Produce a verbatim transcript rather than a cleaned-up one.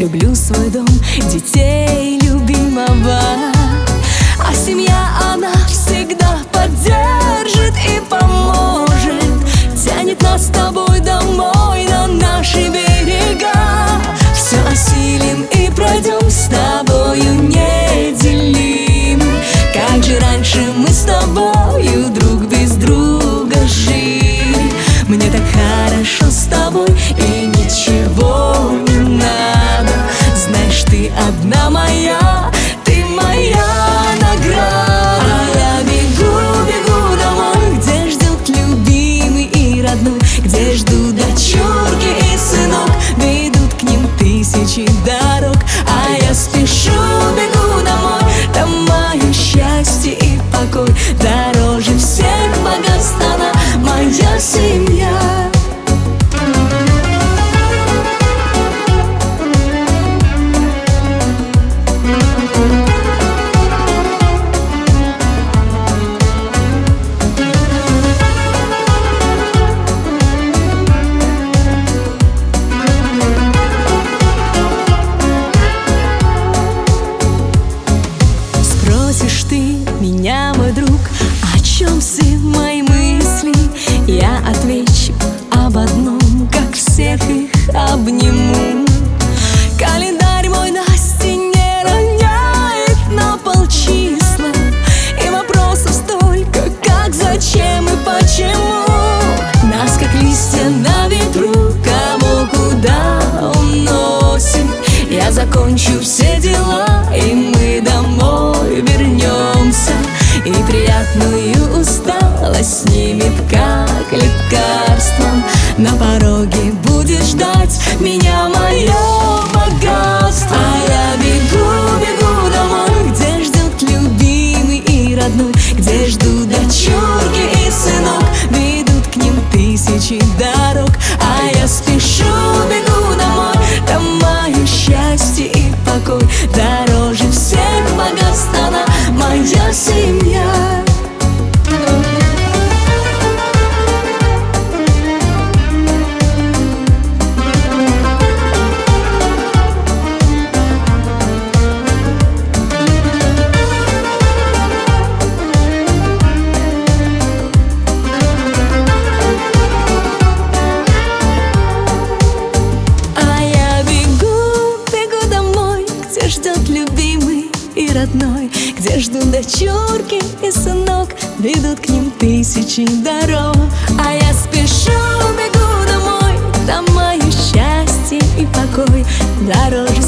люблю свой дом, детей любимого. А семья, она всегда поддержит и поможет, тянет нас с тобой домой, на наши берега. Все осилим и пройдем с тобою неделимы. Как же раньше мы с тобою друг без друга жили. Мне так хорошо с тобой, и ничего не надо. Знаешь, ты одна моя, ты моя награда. А я бегу, бегу домой, где ждет любимый и родной, где ждут дочурки и сынок, ведут к ним тысячи дорог. А я спешу, бегу домой, там мое счастье и покой. Дороже всех богатств она, моя семья. Спросишь ты меня, мой друг, о чем все мои мысли? Я отвечу об одном, как всех их обниму. Календарь мой на стене роняет на полчисла, и вопросов столько, как, зачем и почему. Нас, как листья на ветру, кого куда уносит. Я закончу все дела, и мы домой вернемся, и приятную усталость снимет, как лекарством. На пороге будет ждать меня мое богатство. А я бегу, бегу домой, где ждет любимый и родной, где ждут дочурки и сынок, ведут к ним тысячи дорог. А я спешу, бегу домой, там мое счастье и покой. Дороже всех богатств она, моя семья. Ждет любимый и родной, где ждут дочурки и сынок, ведут к ним тысячи дорог. А я спешу, бегу домой, там мое счастье и покой. Дороже